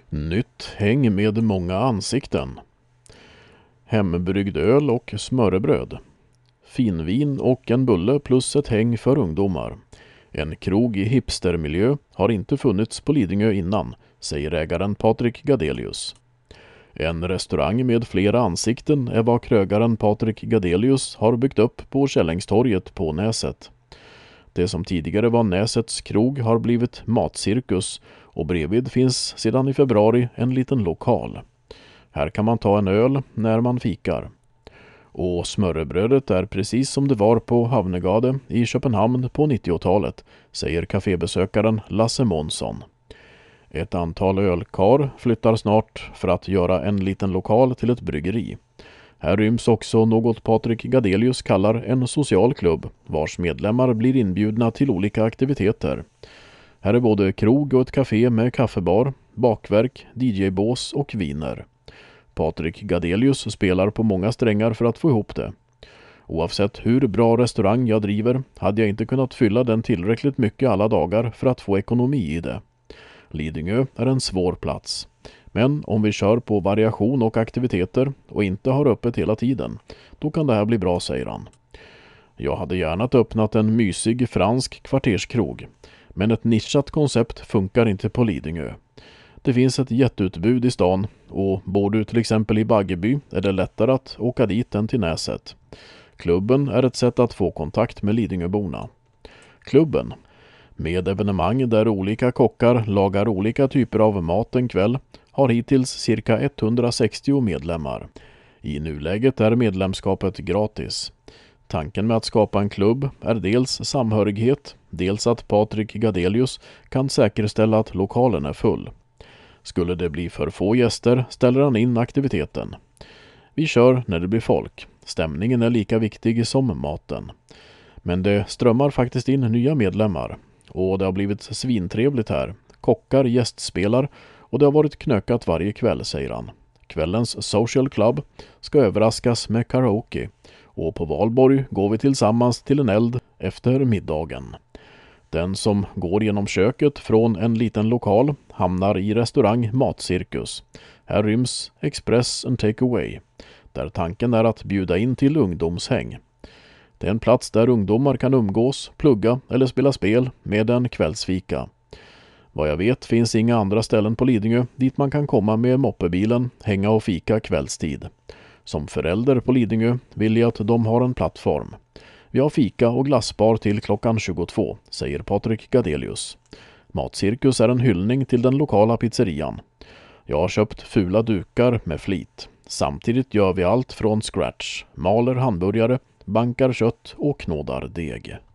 Nytt häng med många ansikten. Hembryggd öl och smörrebröd. Finvin och en bulle plus ett häng för ungdomar. En krog i hipstermiljö har inte funnits på Lidingö innan, säger ägaren Patrik Gadelius. En restaurang med flera ansikten är vad krögaren Patrik Gadelius har byggt upp på Källängstorget på Näset. Det som tidigare var Näsets krog har blivit matcirkus och bredvid finns sedan i februari en liten lokal. Här kan man ta en öl när man fikar. Och smörrebrödet är precis som det var på Havnegade i Köpenhamn på 90-talet, säger kafébesökaren Lasse Månsson. Ett antal ölkar flyttar snart för att göra en liten lokal till ett bryggeri. Här ryms också något Patrik Gadelius kallar en social klubb, vars medlemmar blir inbjudna till olika aktiviteter. Här är både krog och ett café med kaffebar, bakverk, DJ-bås och viner. Patrik Gadelius spelar på många strängar för att få ihop det. Oavsett hur bra restaurang jag driver hade jag inte kunnat fylla den tillräckligt mycket alla dagar för att få ekonomi i det. Lidingö är en svår plats. Men om vi kör på variation och aktiviteter och inte har öppet hela tiden, då kan det här bli bra, säger han. Jag hade gärna öppnat en mysig fransk kvarterskrog, men ett nischat koncept funkar inte på Lidingö. Det finns ett jätteutbud i stan och bor du till exempel i Baggeby är det lättare att åka dit än till Näset. Klubben är ett sätt att få kontakt med Lidingöborna. Klubben, med evenemang där olika kockar lagar olika typer av mat en kväll, har hittills cirka 160 medlemmar. I nuläget är medlemskapet gratis. Tanken med att skapa en klubb är dels samhörighet, dels att Patrik Gadelius kan säkerställa att lokalen är full. Skulle det bli för få gäster ställer han in aktiviteten. Vi kör när det blir folk. Stämningen är lika viktig som maten. Men det strömmar faktiskt in nya medlemmar. Och det har blivit svintrevligt här. Kockar gästspelar och det har varit knökat varje kväll, säger han. Kvällens social club ska överraskas med karaoke. Och på Valborg går vi tillsammans till en eld efter middagen. Den som går genom köket från en liten lokal hamnar i restaurang Matcirkus. Här ryms Express and Takeaway, där tanken är att bjuda in till ungdomshäng. Det är en plats där ungdomar kan umgås, plugga eller spela spel med en kvällsfika. Vad jag vet finns inga andra ställen på Lidingö dit man kan komma med moppebilen, hänga och fika kvällstid. Som förälder på Lidingö vill jag att de har en plattform. Vi har fika och glassbar till klockan 22, säger Patrik Gadelius. Matcirkus är en hyllning till den lokala pizzerian. Jag har köpt fula dukar med flit. Samtidigt gör vi allt från scratch. Maler hamburgare, bankar kött och knådar deg.